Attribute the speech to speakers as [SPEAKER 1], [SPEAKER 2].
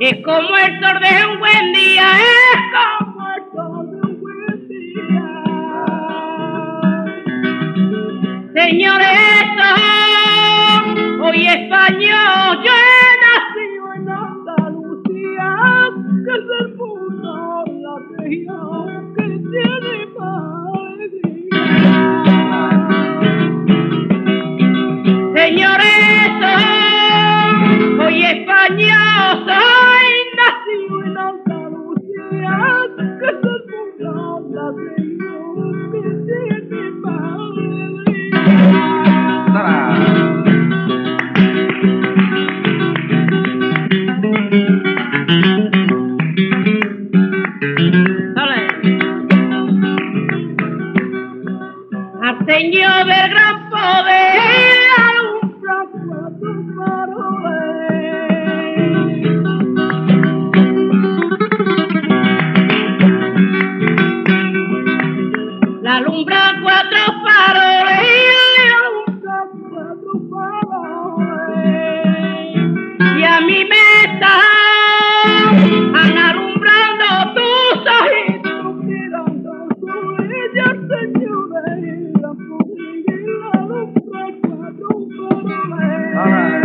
[SPEAKER 1] Es como el sol de un buen día, es como el sol de un buen día. Señores, hoy español, yo he nacido en Andalucía, que es el mundo, la región que tiene más alegría. Señores, hoy español, soy nacido en Andalucía, que es el mundo, la región que tiene más alegría. Al Señor del gran poder, alumbra cuatro faroles. La alumbra cuatro faroles, alumbra cuatro faroles. Y a mi mesa han alumbrando tus ojitos, mirando su ella, señores, y la alumbra cuatro faroles.